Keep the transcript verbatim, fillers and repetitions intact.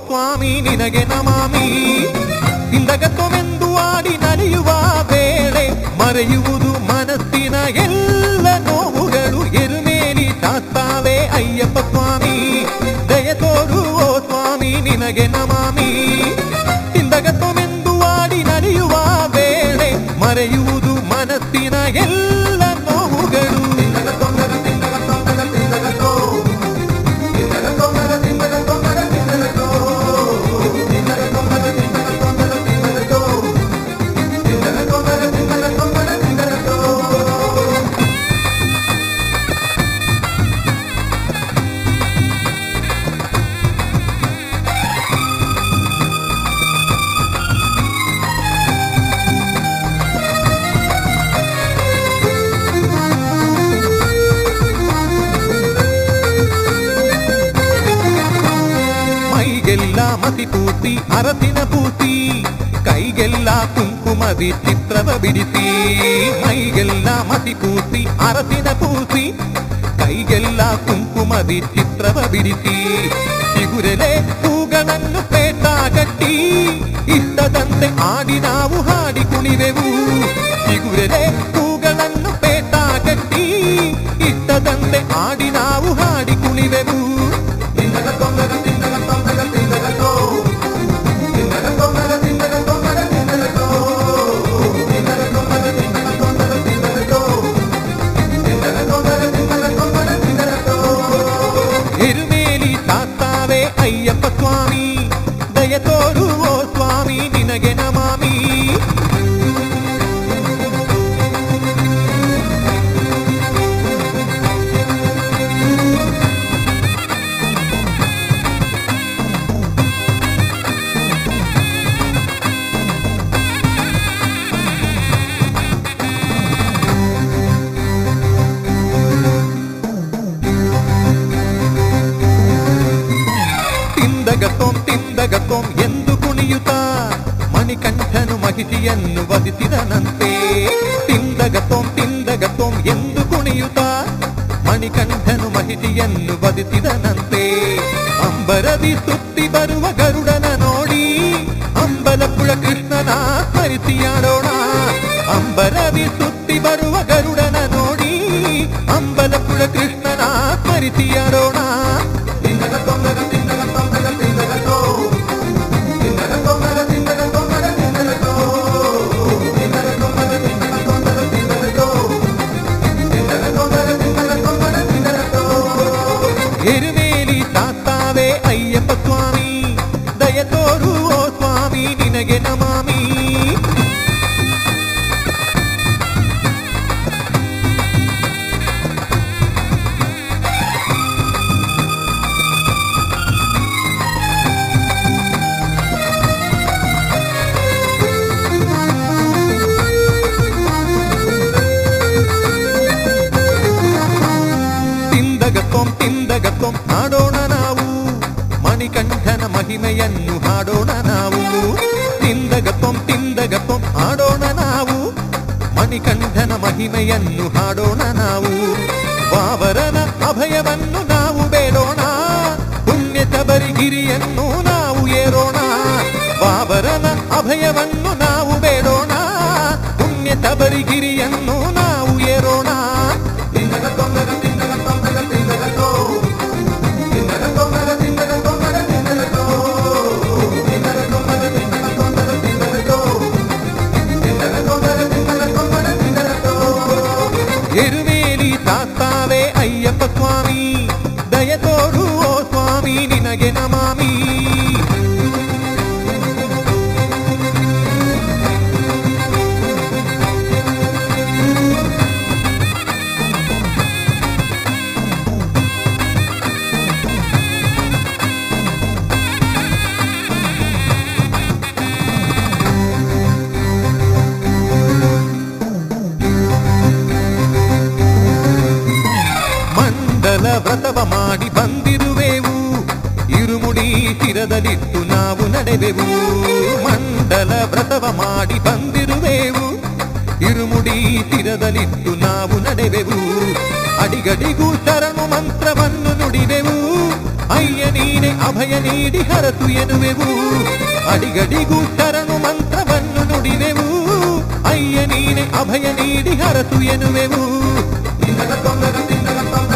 ಸ್ವಾಮಿ ನಿನಗೆ ನಮಾಮಿ. ಇಂದಗತ್ವವೆಂದು ಆಡಿ ನಲಿಯುವ ವೇಳೆ ಮರೆಯುವುದು ಮನಸ್ಸಿನ ಎಲ್ಲ ನೋವುಗಳು. ಎರುಮೇಲಿ ಶಾಸ್ತಾವೇ ಅಯ್ಯಪ್ಪ ಸ್ವಾಮಿ ದಯ ತೋರು ಓ ಸ್ವಾಮಿ ನಿನಗೆ ನಮಾಮಿ. ಇಂದಗತ್ವವೆಂದು ಆಡಿ ನಲಿಯುವ ವೇಳೆ ಮರೆಯುವುದು ಮನಸ್ಸಿನ ಎಲ್ಲ ನೋವುಗಳು. ಮಸಿ ಪೂಸಿ ಅರಸಿನ ಪೂಸಿ ಕೈಗೆಲ್ಲ ಕುಂಕುಮದಿ ಚಿತ್ರವ ಬಿಡಿಸಿ. ಮೈಗೆಲ್ಲ ಮಸಿ ಪೂಸಿ ಅರಸಿನ ಪೂಸಿ ಕೈಗೆಲ್ಲ ಕುಂಕುಮದಿ ಚಿತ್ರವ ಬಿಡಿಸಿ. ಚಿಗುರೆಲೆ ಹೂಗಳನ್ನು ಪೇಟ ಕಟ್ಟಿ ಇಷ್ಟದಂತೆ ಆಡಿ ನಾವು ಹಾಡಿ ಕುಣಿವೆವು. ಚಿಗುರೆಲೆ ಹೂಗಳನ್ನು ಪೇಟ ಕಟ್ಟಿ ಇಷ್ಟದಂತೆ ಆಡಿ ನಾವು ಹಾಡಿ ಕುಣಿವೆವು. ಎರುಮೇಲಿ ಶಾಸ್ತಾವೇ ಅಯ್ಯಪ್ಪ ಸ್ವಾಮಿ ದಯ ತೋರು ಓ ಸ್ವಾಮಿ ನಿನಗೆ ನಮಾಮಿ. ತಿಂದಗತೋಂ ತಿಂದಗತೋಂ ಎಂದು ಕುಣಿಯುತ್ತ ಮಣಿಕಂಠನು ಮಹಿಷಿಯನ್ನು ವಧಿಸಿದನಂತೆ. ತಿಂದಗತೋಂ ತಿಂದಗತೋಂ ಎಂದು ಕುಣಿಯುತ್ತ ಮಣಿಕಂಠನು ಮಹಿಷಿಯನ್ನು ವಧಿಸಿದನಂತೆ. ಅಂಬರದಿ ಸುತ್ತಿ ಬರುವ ಗರುಡನ ನೋಡಿ ಅಂಬಲಪುಳ ಕೃಷ್ಣನ ಸ್ಮರಿಸಿಯಾಡೋಣ. ಅಂಬರದಿ ಸುತ್ತಿ ಬರುವ ಗರುಡನ ನೋಡಿ ಅಂಬಲಪುಳ ಕೃಷ್ಣನ ಸ್ಮರಿಸಿಯಾಡೋಣ. ಎರುಮೇಲಿ ಶಾಸ್ತಾವೇ ಅಯ್ಯಪ್ಪ ಸ್ವಾಮಿ ದಯ ತೋರು ಓ ಸ್ವಾಮಿ ನಿನಗೆ ನಮಾಮಿ. ತಿಂದಗತೋಂ ತಿಂದಗತೋಂ ಹಾಡೋಣ ನಾವು ಮಣಿಕಂಠನ ಮಹಿಮೆಯನ್ನು ಹಾಡೋಣ ನಾವು. ತಿಂದಗತೋಂ ತಿಂದಗತೋಂ ಹಾಡೋಣ ನಾವು ಮಣಿಕಂಠನ ಮಹಿಮೆಯನ್ನು ಹಾಡೋಣ ನಾವು. ವಾವರನ ಅಭಯವನ್ನು ನಾವು ಬೇಡೋಣ ಪುಣ್ಯ ಶಬರಿಗಿರಿಯನ್ನು ನಾವು ಏರೋಣ. ವಾವರನ ಅಭಯವನ್ನು ನಾವು ಬೇಡೋಣ ಪುಣ್ಯ ಶಬರಿಗಿರಿಯನ್ನು ನಾವು ಏರೋಣ. ಎರುಮೇಲಿ ಶಾಸ್ತಾವೇ ಅಯ್ಯಪ್ಪ ಸ್ವಾಮಿ ದಯ ತೋರು ಓ ಸ್ವಾಮಿ ನಿನಗೆ ನಮಾಮಿ. ವ್ರತವ ಮಾಡಿ ಬಂದಿರುವೆವು ಇರುಮುಡಿ ಶಿರದಲ್ಲಿಟ್ಟು ನಾವು ನಡೆವೆವು. ಮಂಡಲ ವ್ರತವ ಮಾಡಿ ಬಂದಿರುವೆವು ಇರುಮುಡಿ ಶಿರದಲ್ಲಿಟ್ಟು ನಾವು ನಡೆವೆವು. ಅಡಿಗಡಿಗೂ ಶರಣು ಮಂತ್ರವನ್ನು ನುಡಿವೆವು ಅಯ್ಯ ನೀನೆ ಅಭಯ ನೀಡಿ ಹರಸು ಎನ್ನುವೆವು ಅಡಿಗಡಿಗೂ ಶರಣು ಮಂತ್ರವನ್ನು ನುಡಿವೆವು ಅಯ್ಯ ನೀನೆ ಅಭಯ ನೀಡಿ ಹರಸು ಎನ್ನುವೆವು